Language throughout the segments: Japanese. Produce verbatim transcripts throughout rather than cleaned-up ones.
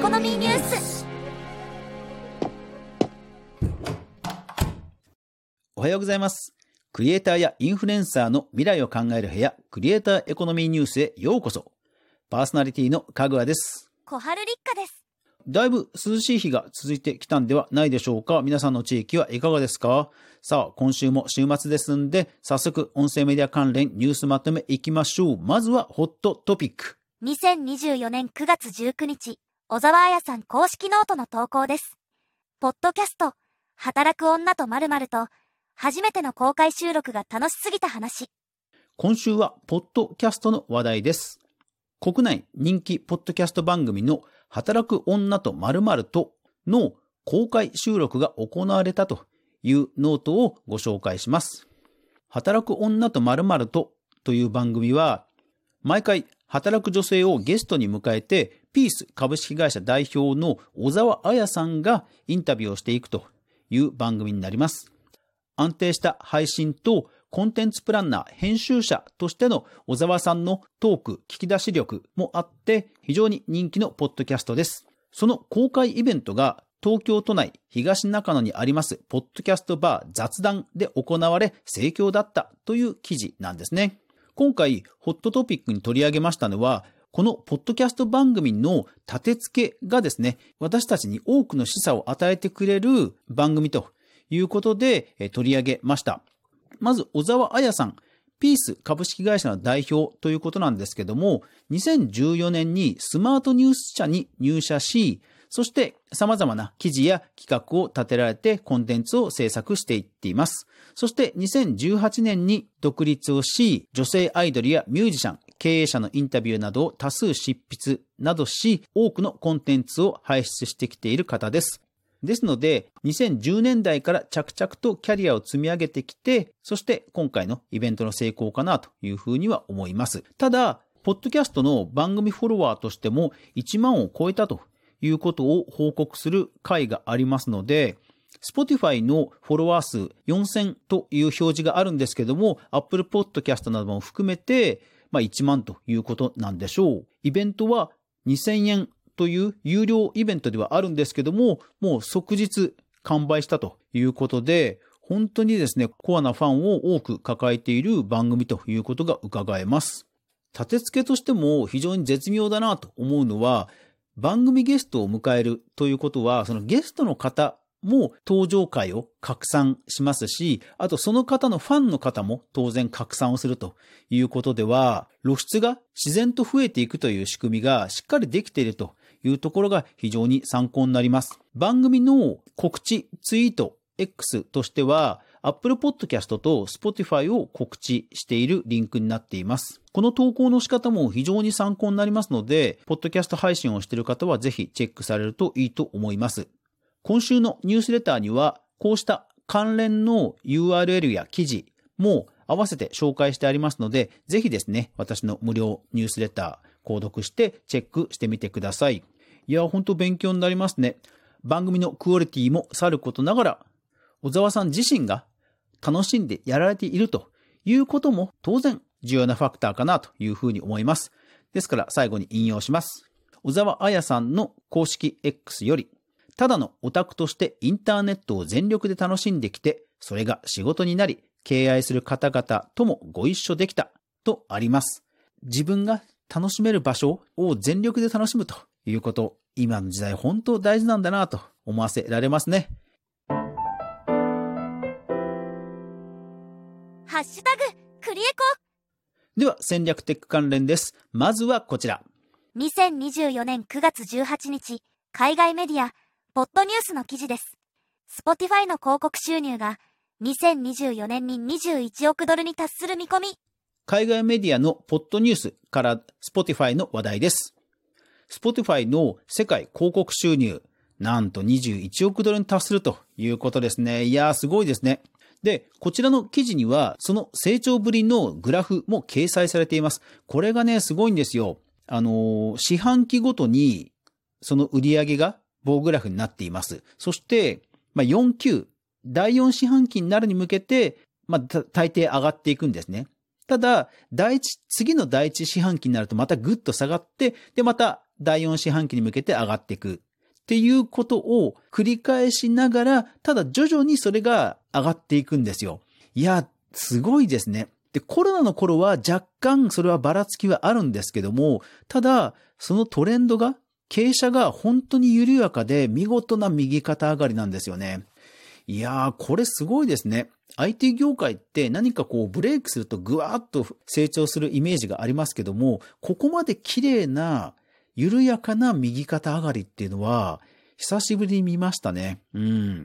コノミーニュース。 おはようございます。クリエイターやインフルエンサーの未来を考える部屋、クリエイターエコノミーニュースへようこそ。パーソナリティのかぐわです。 小春立花です。 だいぶ涼しい日が続いてきたんではないでしょうか。皆さんの地域はいかがですか。さあ、今週も週末ですんで、早速音声メディア関連ニュースまとめいきましょう。まずはホットトピック。 にせんにじゅうよねんくがつじゅうくにち、小沢彩さん公式ノートの投稿です。ポッドキャスト、働く女と〇〇と、初めての公開収録が楽しすぎた話。 今週はポッドキャストの話題です。国内人気ポッドキャスト番組の働く女と〇〇との公開収録が行われたというノートをご紹介します。働く女と〇〇とという番組は、毎回働く女性をゲストに迎えて、ピース株式会社代表の小沢彩さんがインタビューをしていくという番組になります。安定した配信とコンテンツプランナー、編集者としての小沢さんのトーク、聞き出し力もあって非常に人気のポッドキャストです。その公開イベントが東京都内東中野にありますポッドキャストバー雑談で行われ盛況だったという記事なんですね。今回ホットトピックに取り上げましたのは、このポッドキャスト番組の立て付けがですね、私たちに多くの示唆を与えてくれる番組ということで取り上げました。まず小沢彩さん、ピース株式会社の代表ということなんですけども、にせんじゅうよねんにスマートニュース社に入社し、そして様々な記事や企画を立てられてコンテンツを制作していっています。そしてにせんじゅうはちねんに独立をし、女性アイドルやミュージシャン、経営者のインタビューなどを多数執筆などし、多くのコンテンツを輩出してきている方です。ですので、にせんじゅうねんだいから着々とキャリアを積み上げてきて、そして今回のイベントの成功かなというふうには思います。ただ、ポッドキャストの番組フォロワーとしてもいちまんを超えたということを報告する回がありますので、Spotify のフォロワー数よんせんという表示があるんですけども、Apple Podcast なども含めて、まあいちまんということなんでしょう。イベントはにせんえんという有料イベントではあるんですけども、もう即日完売したということで、本当にですね、コアなファンを多く抱えている番組ということが伺えます。立て付けとしても非常に絶妙だなと思うのは、番組ゲストを迎えるということは、そのゲストの方も登場回を拡散しますし、あとその方のファンの方も当然拡散をするということでは、露出が自然と増えていくという仕組みがしっかりできているというところが非常に参考になります。番組の告知、ツイート、X としては、Apple Podcast と Spotify を告知しているリンクになっています。この投稿の仕方も非常に参考になりますので、ポッドキャスト配信をしている方はぜひチェックされるといいと思います。今週のニュースレターには、こうした関連の ユーアールエル や記事も合わせて紹介してありますので、ぜひですね、私の無料ニュースレター、購読してチェックしてみてください。いや、本当勉強になりますね。番組のクオリティもさることながら、小沢さん自身が楽しんでやられているということも当然重要なファクターかなというふうに思います。ですから最後に引用します。小沢彩さんの公式 X より、ただのオタクとしてインターネットを全力で楽しんできて、それが仕事になり、敬愛する方々ともご一緒できたとあります。自分が楽しめる場所を全力で楽しむということ、今の時代本当大事なんだなと思わせられますね。 ハッシュタグクリエコ。 では戦略テック関連です。まずはこちら。 にせんにじゅうよねんくがつじゅうはちにち、海外メディアポッドニュースの記事です。Spotify の広告収入がにせんにじゅうよねんににじゅういちおくドルに達する見込み。 海外メディアのポッドニュースから Spotify の話題です。Spotify の世界広告収入、なんとにじゅういちおくドルに達するということですね。いやーすごいですね。で、こちらの記事にはその成長ぶりのグラフも掲載されています。これがね、すごいんですよ。あのー、四半期ごとにその売り上げが棒グラフになっています。そして、まあ、よんきゅう、だいよん四半期になるに向けて、まあ、大抵上がっていくんですね。ただ、第一、次の第一四半期になるとまたぐっと下がって、で、まただいよん四半期に向けて上がっていくっていうことを繰り返しながら、ただ徐々にそれが上がっていくんですよ。いや、すごいですね。で、コロナの頃は若干それはばらつきはあるんですけども、ただそのトレンドが、傾斜が本当に緩やかで見事な右肩上がりなんですよね。いやー、これすごいですね。アイティー 業界って何かこうブレイクするとぐわーっと成長するイメージがありますけども、ここまで綺麗な緩やかな右肩上がりっていうのは久しぶりに見ましたね。うん。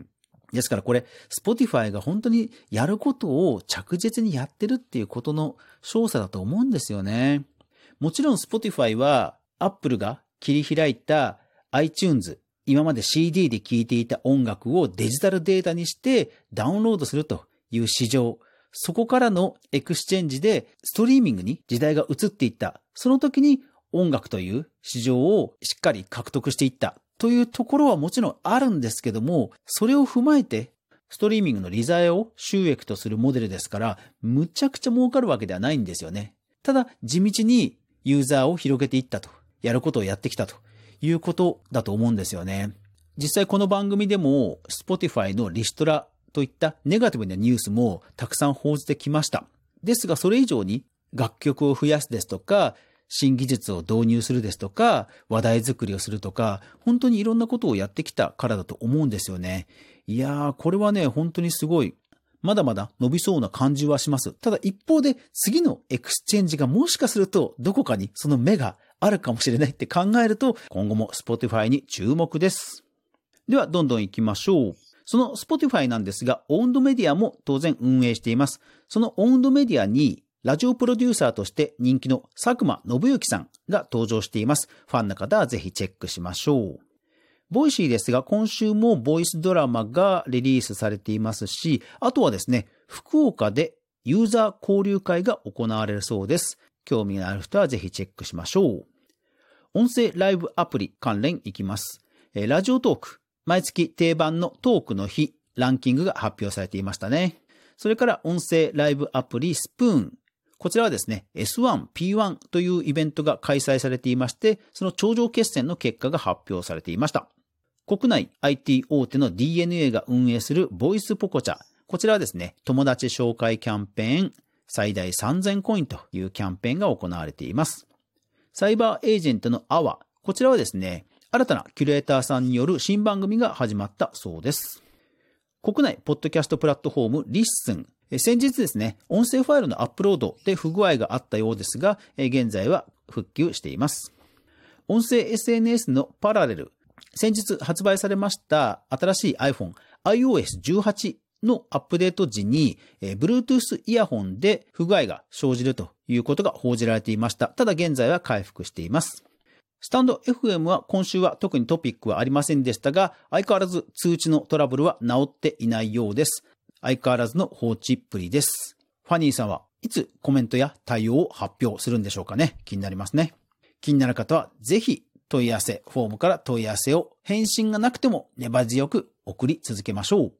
ですからこれ Spotify が本当にやることを着実にやってるっていうことの証左だと思うんですよね。もちろん Spotify は Apple が切り開いた iTunes、今まで シーディー で聴いていた音楽をデジタルデータにしてダウンロードするという市場、そこからのエクスチェンジでストリーミングに時代が移っていった。その時に音楽という市場をしっかり獲得していったというところはもちろんあるんですけども、それを踏まえてストリーミングの利ざやを収益とするモデルですから、むちゃくちゃ儲かるわけではないんですよね。ただ地道にユーザーを広げていったと。やることをやってきたということだと思うんですよね。実際この番組でも Spotify のリストラといったネガティブなニュースもたくさん報じてきました。ですがそれ以上に楽曲を増やすですとか、新技術を導入するですとか、話題作りをするとか、本当にいろんなことをやってきたからだと思うんですよね。いやー、これはね、本当にすごい。まだまだ伸びそうな感じはします。ただ一方で次のエクスチェンジがもしかするとどこかにその目があるかもしれないって考えると、今後も Spotify に注目です。ではどんどん行きましょう。その Spotify なんですが、オウンドメディアも当然運営しています。そのオウンドメディアにラジオプロデューサーとして人気の佐久間信之さんが登場しています。ファンの方はぜひチェックしましょう。ボイシーですが、今週もボイスドラマがリリースされていますし、あとはですね、福岡でユーザー交流会が行われるそうです。興味がある人はぜひチェックしましょう。音声ライブアプリ関連いきます。ラジオトーク、毎月定番のトークの日、ランキングが発表されていましたね。それから音声ライブアプリスプーン。こちらはですね、エスワン、ピーワン というイベントが開催されていまして、その頂上決戦の結果が発表されていました。国内 アイティー 大手の ディーエヌエー が運営するボイスポコチャ。こちらはですね、友達紹介キャンペーン、最大さんぜんコインというキャンペーンが行われています。サイバーエージェントのアワ。こちらはですね、新たなキュレーターさんによる新番組が始まったそうです。国内ポッドキャストプラットフォームリッスン。先日ですね、音声ファイルのアップロードで不具合があったようですが、現在は復旧しています。音声 エスエヌエス のパラレル。先日発売されました新しい iPhone、アイオーエスじゅうはち のアップデート時に、Bluetooth イヤホンで不具合が生じるということが報じられていました。ただ現在は回復しています。スタンド エフエム は今週は特にトピックはありませんでしたが、相変わらず通知のトラブルは治っていないようです。相変わらずの放置っぷりです。ファニーさんはいつコメントや対応を発表するんでしょうかね。気になりますね。気になる方はぜひ問い合わせ、フォームから問い合わせを返信がなくても粘り強く送り続けましょう。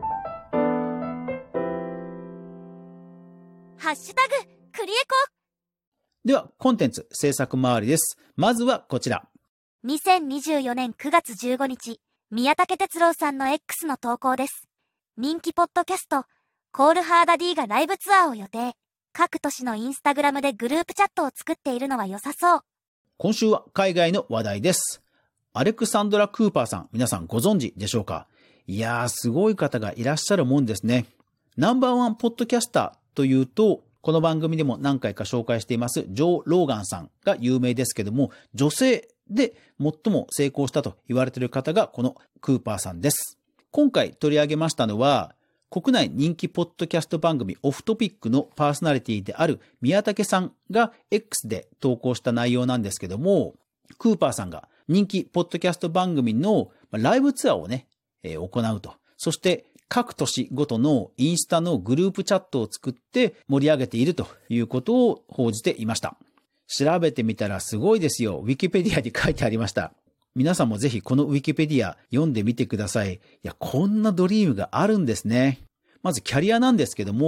ハッシュタグクリエコ。 ではコンテンツ制作周りです。まずはこちら。 にせんにじゅうよねんくがつじゅうごにち、宮武哲郎さんの X の投稿です。人気ポッドキャスト、コールハーダ D がライブツアーを予定。各都市のインスタグラムでグループチャットを作っているのは良さそう。 今週は海外の話題です。アレクサンドラ・クーパーさん、皆さんご存知でしょうか？いやー、すごい方がいらっしゃるもんですね。ナンバーワンポッドキャスターというと、この番組でも何回か紹介していますジョー・ローガンさんが有名ですけども、女性で最も成功したと言われている方がこのクーパーさんです。今回取り上げましたのは、国内人気ポッドキャスト番組オフトピックのパーソナリティである宮武さんが X で投稿した内容なんですけども、クーパーさんが人気ポッドキャスト番組のライブツアーをね、えー、行うと。そして各都市ごとのインスタのグループチャットを作って盛り上げているということを報じていました。調べてみたらすごいですよ。ウィキペディアに書いてありました。皆さんもぜひこのウィキペディア読んでみてください。いや、こんなドリームがあるんですね。まずキャリアなんですけども、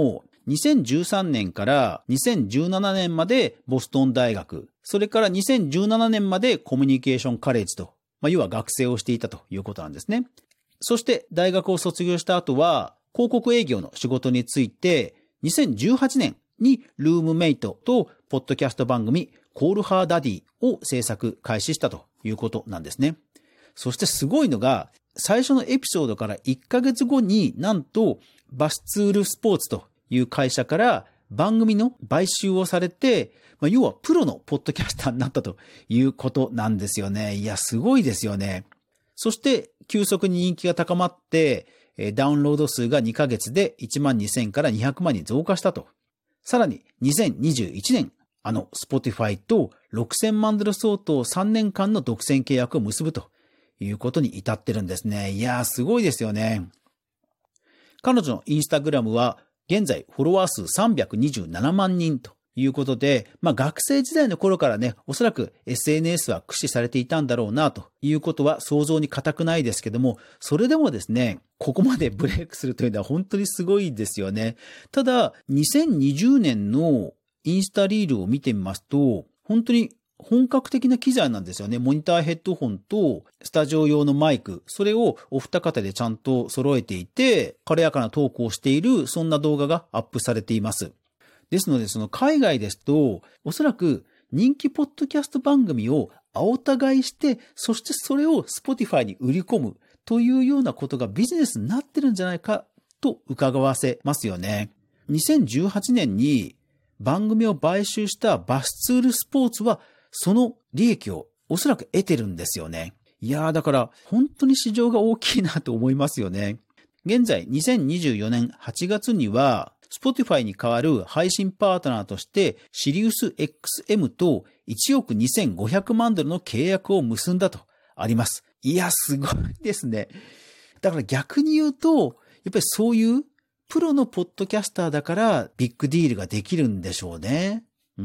にせんじゅうさんねんからにせんじゅうななねんまでボストン大学、それからにせんじゅうななねんまでコミュニケーションカレッジと、まあ、要は学生をしていたということなんですね。そして大学を卒業した後は広告営業の仕事についてにせんじゅうはちねんにルームメイトとポッドキャスト番組コールハーダディを制作開始したということなんですね。そしてすごいのが最初のエピソードからいっかげつごになんとバスツールスポーツという会社から番組の買収をされて、まあ、要はプロのポッドキャスターになったということなんですよね。いや、すごいですよね。そして急速に人気が高まってダウンロード数がにかげつでいちまんにせんからにひゃくまんに増加したと。さらににせんにじゅういちねん、あの Spotify とろくせんまんドル相当さんねんかんの独占契約を結ぶということに至ってるんですね。いやー、すごいですよね。彼女のインスタグラムは現在フォロワー数さんびゃくにじゅうななまんにんということで、まあ学生時代の頃からね、おそらく エスエヌエス は駆使されていたんだろうなということは想像に難くないですけども、それでもですね、ここまでブレイクするというのは本当にすごいですよね。ただ、にせんにじゅうねんのインスタリールを見てみますと、本当に本格的な機材なんですよね。モニターヘッドホンとスタジオ用のマイク、それをお二方でちゃんと揃えていて、軽やかなトークをしている、そんな動画がアップされています。ですので、その海外ですと、おそらく人気ポッドキャスト番組を青田買いして、そしてそれを Spotify に売り込むというようなことがビジネスになってるんじゃないかと伺わせますよね。にせんじゅうはちねんに番組を買収したバスツールスポーツは、その利益をおそらく得てるんですよね。いやー、だから本当に市場が大きいなと思いますよね。現在にせんにじゅうよねんはちがつにはSpotify に代わる配信パートナーとしてシリウス エックスエム といちおくにせんごひゃくまんドルの契約を結んだとあります。いや、すごいですね。だから逆に言うと、やっぱりそういうプロのポッドキャスターだからビッグディールができるんでしょうね。うん。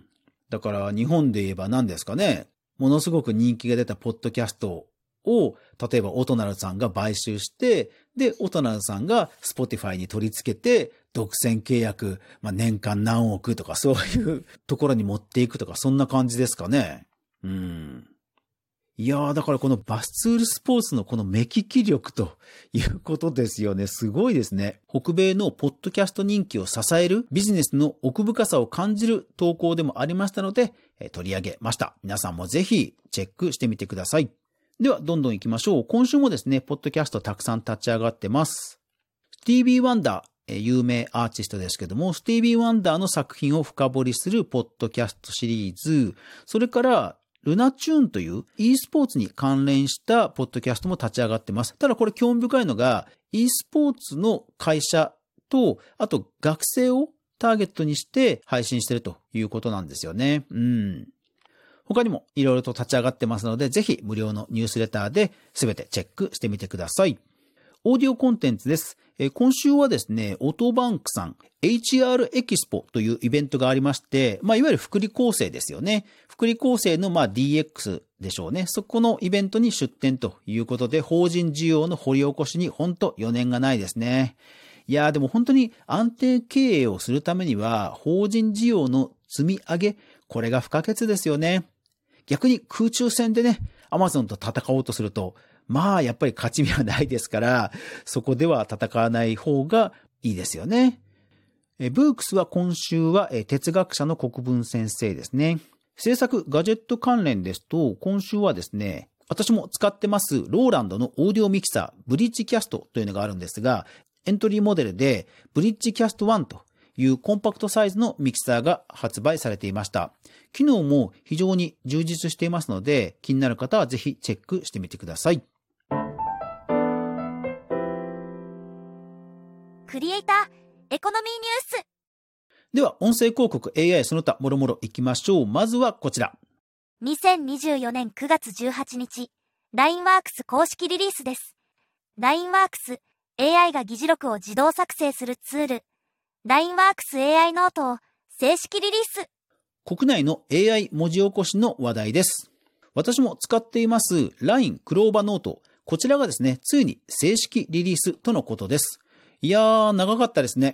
だから日本で言えば何ですかね。ものすごく人気が出たポッドキャストを、例えばオトナルさんが買収して、で、オトナルさんが Spotify に取り付けて、独占契約、まあ、年間何億とかそういうところに持っていくとか、そんな感じですかね。うん。いやー、だからこのバスツールスポーツのこの目利き力ということですよね。すごいですね。北米のポッドキャスト人気を支えるビジネスの奥深さを感じる投稿でもありましたので、えー、取り上げました。皆さんもぜひチェックしてみてください。では、どんどん行きましょう。今週もですね、ポッドキャストたくさん立ち上がってます。スティービー・ワンダー、有名アーティストですけども、スティービー・ワンダーの作品を深掘りするポッドキャストシリーズ、それからルナチューンという e スポーツに関連したポッドキャストも立ち上がってます。ただこれ興味深いのが e スポーツの会社と、あと学生をターゲットにして配信しているということなんですよね。うん。他にもいろいろと立ち上がってますので、ぜひ無料のニュースレターで全てチェックしてみてください。オーディオコンテンツです。えー、今週はですね、オトバンクさん、エイチアール エキスポというイベントがありまして、まあ、いわゆる福利厚生ですよね。福利厚生のまあ ディーエックス でしょうね。そこのイベントに出展ということで、法人需要の掘り起こしに本当余念がないですね。いやーでも本当に安定経営をするためには、法人需要の積み上げ、これが不可欠ですよね。逆に空中戦でね、アマゾンと戦おうとすると、まあやっぱり勝ち目はないですから、そこでは戦わない方がいいですよね。えブークスは今週はえ哲学者の国分先生ですね。制作ガジェット関連ですと、今週はですね、私も使ってますローランドのオーディオミキサーブリッジキャストというのがあるんですが、エントリーモデルでブリッジキャストワンというコンパクトサイズのミキサーが発売されていました。機能も非常に充実していますので、気になる方はぜひチェックしてみてください。 クリエイターエコノミーニュース。 では音声広告 エーアイ その他もろもろいきましょう。まずはこちら。 にせんにじゅうよねんくがつじゅうはちにち ラインワークス 公式リリースです。 ラインワークス エーアイ が議事録を自動作成するツール ラインワークス エーアイ ノートを正式リリース。 国内の エーアイ 文字起こしの話題です。私も使っています ライン クローバーノート、こちらがですね、ついに正式リリースとのことです。いやー長かったですね。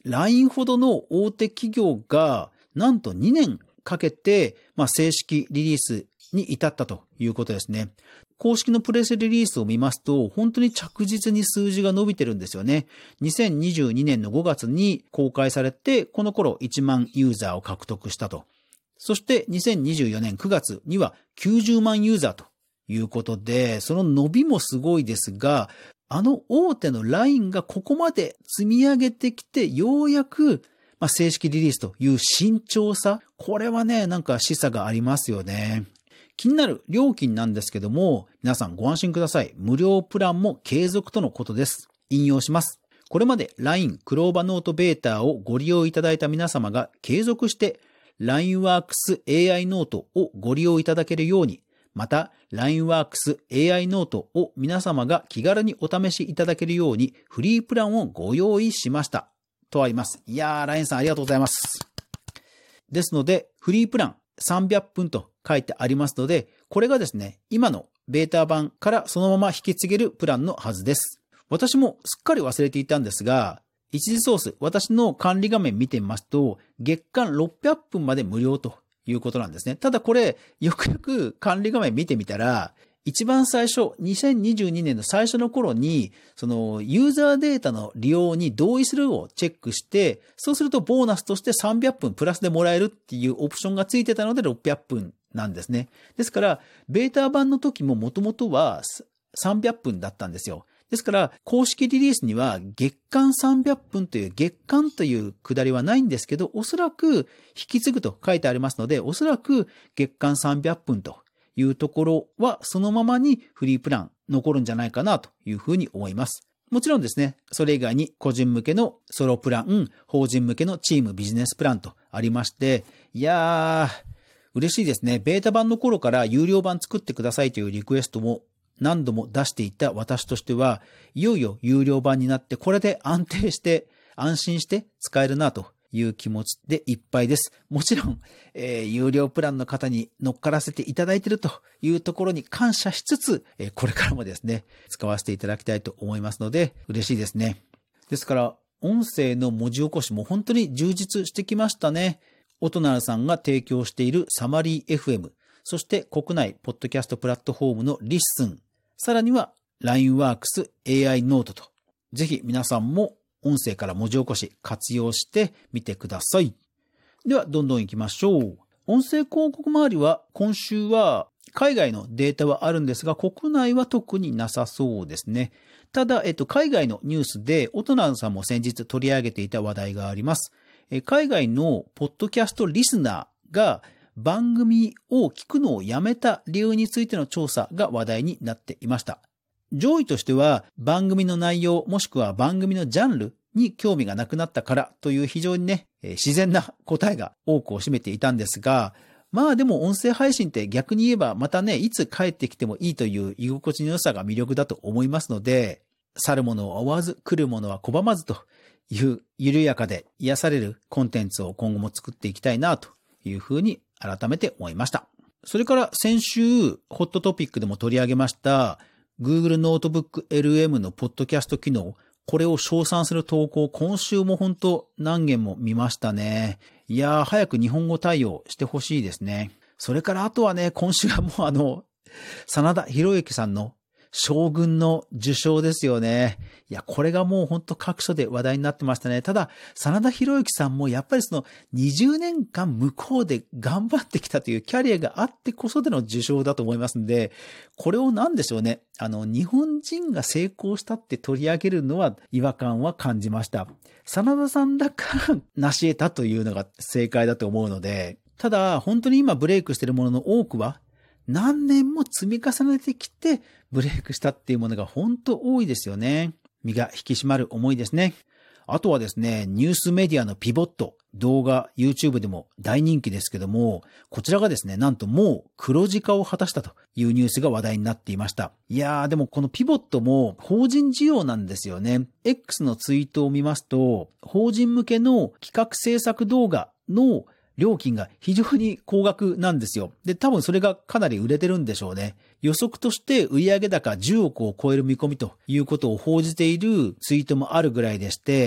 ライン ほどの大手企業がなんとにねんかけて、まあ、正式リリースに至ったということですね。公式のプレスリリースを見ますと、本当に着実に数字が伸びてるんですよね。にせんにじゅうにねんのごがつに公開されて、この頃いちまんユーザーを獲得したと。そしてにせんにじゅうよねんくがつにはきゅうじゅうまんユーザーということで、その伸びもすごいですが、あの大手の ライン がここまで積み上げてきて、ようやくまあ正式リリースという慎重さ、これはね、なんか示唆がありますよね。気になる料金なんですけども、皆さんご安心ください。無料プランも継続とのことです。引用します。これまで ライン クローバーノートベータをご利用いただいた皆様が継続して ラインワークス エーアイ ノートをご利用いただけるように、また ラインワークス エーアイ ノートを皆様が気軽にお試しいただけるようにフリープランをご用意しました。とあります。いやー、ライン さんありがとうございます。ですので、フリープランさんびゃっぷんと書いてありますので、これがですね、今のベータ版からそのまま引き継げるプランのはずです。私もすっかり忘れていたんですが、一時ソース、私の管理画面見てみますと、月間ろっぴゃっぷんまで無料ということなんですね。ただこれ、よくよく管理画面見てみたら、一番最初、にせんにじゅうにねんの最初の頃に、そのユーザーデータの利用に同意するをチェックして、そうするとボーナスとしてさんびゃっぷんプラスでもらえるっていうオプションがついてたのでろっぴゃっぷんなんですね。ですから、ベータ版の時も元々はさんびゃっぷんだったんですよ。ですから、公式リリースには月間さんびゃっぷんという月間というくだりはないんですけど、おそらく引き継ぐと書いてありますので、おそらく月間さんびゃっぷんというところはそのままにフリープラン残るんじゃないかなというふうに思います。もちろんですね、それ以外に個人向けのソロプラン、法人向けのチームビジネスプランとありまして、いやー、嬉しいですね。ベータ版の頃から有料版作ってくださいというリクエストも何度も出していた私としては、いよいよ有料版になってこれで安定して安心して使えるなという気持ちでいっぱいです。もちろん、えー、有料プランの方に乗っからせていただいているというところに感謝しつつ、えー、これからもですね、使わせていただきたいと思いますので、嬉しいですね。ですから、音声の文字起こしも本当に充実してきましたね。オトナルさんが提供しているサマリー エフエム、そして国内ポッドキャストプラットフォームのリッスン、さらには ラインワークス エーアイ ノートと、ぜひ皆さんも音声から文字起こし活用してみてください。では、どんどん行きましょう。音声広告周りは今週は海外のデータはあるんですが、国内は特になさそうですね。ただ、えっと、海外のニュースで、オトナルさんも先日取り上げていた話題があります。海外のポッドキャストリスナーが番組を聞くのをやめた理由についての調査が話題になっていました。上位としては番組の内容もしくは番組のジャンルに興味がなくなったからという非常にね、自然な答えが多くを占めていたんですが、まあでも音声配信って逆に言えばまたね、いつ帰ってきてもいいという居心地の良さが魅力だと思いますので、去る者を追わず来る者は拒まずという緩やかで癒されるコンテンツを今後も作っていきたいなというふうに改めて思いました。それから先週ホットトピックでも取り上げました Google ノートブック エルエム のポッドキャスト機能、これを称賛する投稿、今週も本当何件も見ましたね。いやー、早く日本語対応してほしいですね。それからあとはね、今週はもうあの、真田広之さんの将軍の受賞ですよね。いや、これがもう本当各所で話題になってましたね。ただ、真田広之さんもやっぱりそのにじゅうねんかん向こうで頑張ってきたというキャリアがあってこそでの受賞だと思いますんで、これを何でしょうね。あの、日本人が成功したって取り上げるのは違和感は感じました。真田さんだから成し得たというのが正解だと思うので、ただ、本当に今ブレイクしているものの多くは、何年も積み重ねてきてブレイクしたっていうものが本当多いですよね。身が引き締まる思いですね。あとはですね、ニュースメディアのピボット、動画、YouTube でも大人気ですけども、こちらがですね、なんともう黒字化を果たしたというニュースが話題になっていました。いやー、でもこのピボットも法人事業なんですよね。X のツイートを見ますと、法人向けの企画制作動画の料金が非常に高額なんですよ。で、多分それがかなり売れてるんでしょうね。予測として売上高じゅうおくを超える見込みということを報じているツイートもあるぐらいでして、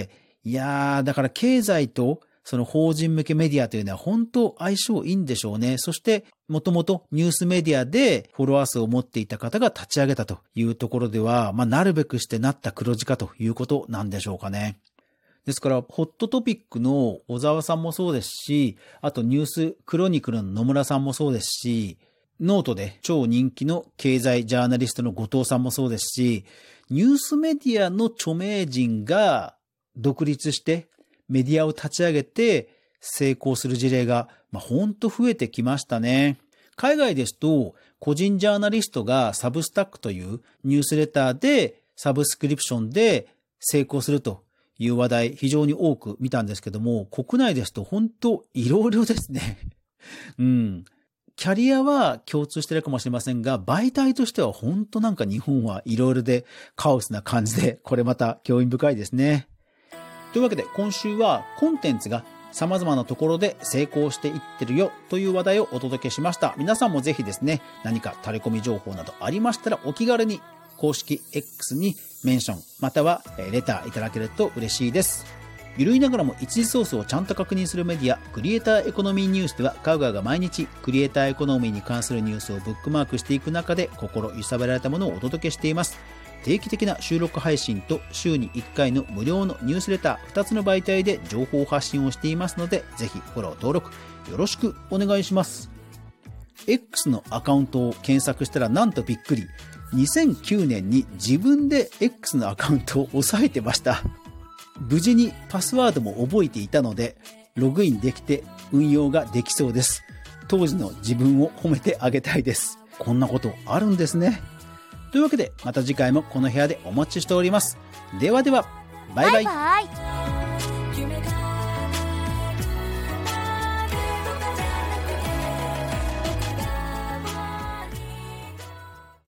いやー、だから経済とその法人向けメディアというのは本当相性いいんでしょうね。そして、もともとニュースメディアでフォロワー数を持っていた方が立ち上げたというところでは、まあ、なるべくしてなった黒字化ということなんでしょうかね。ですから、ホットトピックの小沢さんもそうですし、あとニュースクロニクルの野村さんもそうですし、ノートで超人気の経済ジャーナリストの後藤さんもそうですし、ニュースメディアの著名人が独立してメディアを立ち上げて成功する事例が、まあ、ほんと増えてきましたね。海外ですと、個人ジャーナリストがサブスタックというニュースレターでサブスクリプションで成功するという話題非常に多く見たんですけども、国内ですと本当いろいろですね。うん。キャリアは共通してるかもしれませんが、媒体としては本当なんか日本はいろいろでカオスな感じで、これまた興味深いですね。というわけで今週はコンテンツが様々なところで成功していってるよという話題をお届けしました。皆さんもぜひですね、何かタレコミ情報などありましたらお気軽に公式 X にメンションまたはレターいただけると嬉しいです。ゆるいながらも一時ソースをちゃんと確認するメディアクリエイターエコノミーニュースではカウガーが毎日クリエイターエコノミーに関するニュースをブックマークしていく中で心揺さぶられたものをお届けしています。定期的な収録配信と週にいっかいの無料のニュースレターふたつの媒体で情報発信をしていますので、ぜひフォロー登録よろしくお願いします。 X のアカウントを検索したらなんとびっくり、にせんきゅうねんに自分で X のアカウントを押さえてました。無事にパスワードも覚えていたのでログインできて運用ができそうです。当時の自分を褒めてあげたいです。こんなことあるんですね。というわけでまた次回もこの部屋でお待ちしております。ではでは、バイバイ。 バイバイ。